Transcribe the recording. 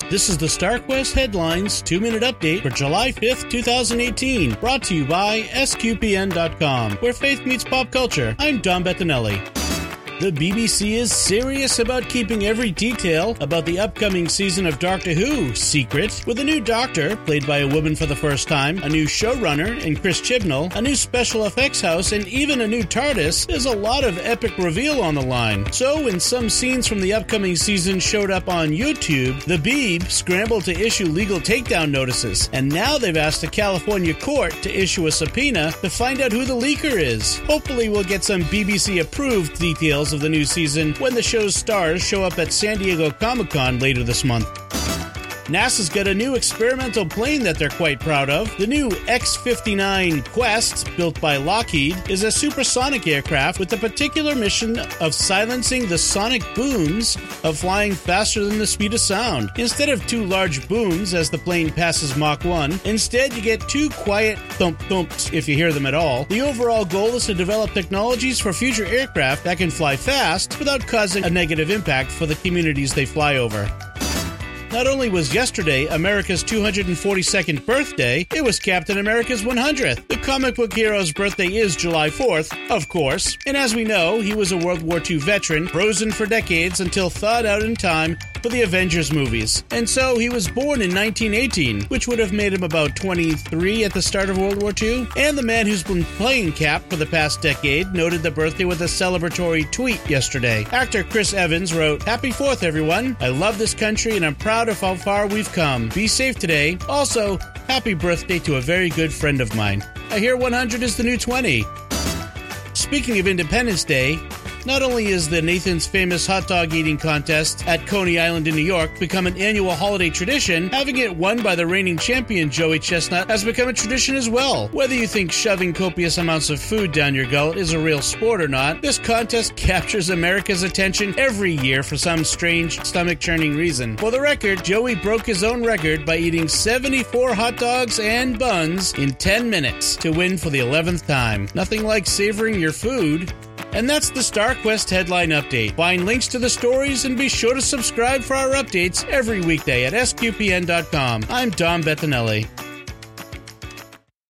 This is the StarQuest Headlines 2-Minute Update for July 5th, 2018, brought to you by SQPN.com, where faith meets pop culture. I'm Dom Bettinelli. The BBC is serious about keeping every detail about the upcoming season of Doctor Who secret, with a new Doctor, played by a woman for the first time, a new showrunner in Chris Chibnall, a new special effects house, and even a new TARDIS. There's a lot of epic reveal on the line. So, when some scenes from the upcoming season showed up on YouTube, the Beeb scrambled to issue legal takedown notices, and now they've asked a California court to issue a subpoena to find out who the leaker is. Hopefully we'll get some BBC-approved details of the new season when the show's stars show up at San Diego Comic-Con later this month. NASA's got a new experimental plane that they're quite proud of. The new X-59 Quest, built by Lockheed, is a supersonic aircraft with the particular mission of silencing the sonic booms of flying faster than the speed of sound. Instead of two large booms as the plane passes Mach 1, instead you get two quiet thump-thumps if you hear them at all. The overall goal is to develop technologies for future aircraft that can fly fast without causing a negative impact for the communities they fly over. Not only was yesterday America's 242nd birthday, it was Captain America's 100th. The comic book hero's birthday is July 4th, of course, and as we know, he was a World War II veteran, frozen for decades until thawed out in time for the Avengers movies. And so he was born in 1918, which would have made him about 23 at the start of World War II. And the man who's been playing Cap for the past decade noted the birthday with a celebratory tweet yesterday. Actor Chris Evans wrote, "Happy 4th, everyone. I love this country and I'm proud of how far we've come. Be safe today. Also, happy birthday to a very good friend of mine. I hear 100 is the new 20. Speaking of Independence Day, not only is the Nathan's Famous Hot Dog Eating Contest at Coney Island in New York become an annual holiday tradition, having it won by the reigning champion Joey Chestnut has become a tradition as well. Whether you think shoving copious amounts of food down your gullet is a real sport or not, this contest captures America's attention every year for some strange, stomach-churning reason. For the record, Joey broke his own record by eating 74 hot dogs and buns in 10 minutes to win for the 11th time. Nothing like savoring your food. And that's the StarQuest Headline Update. Find links to the stories and be sure to subscribe for our updates every weekday at SQPN.com. I'm Dom Bettinelli.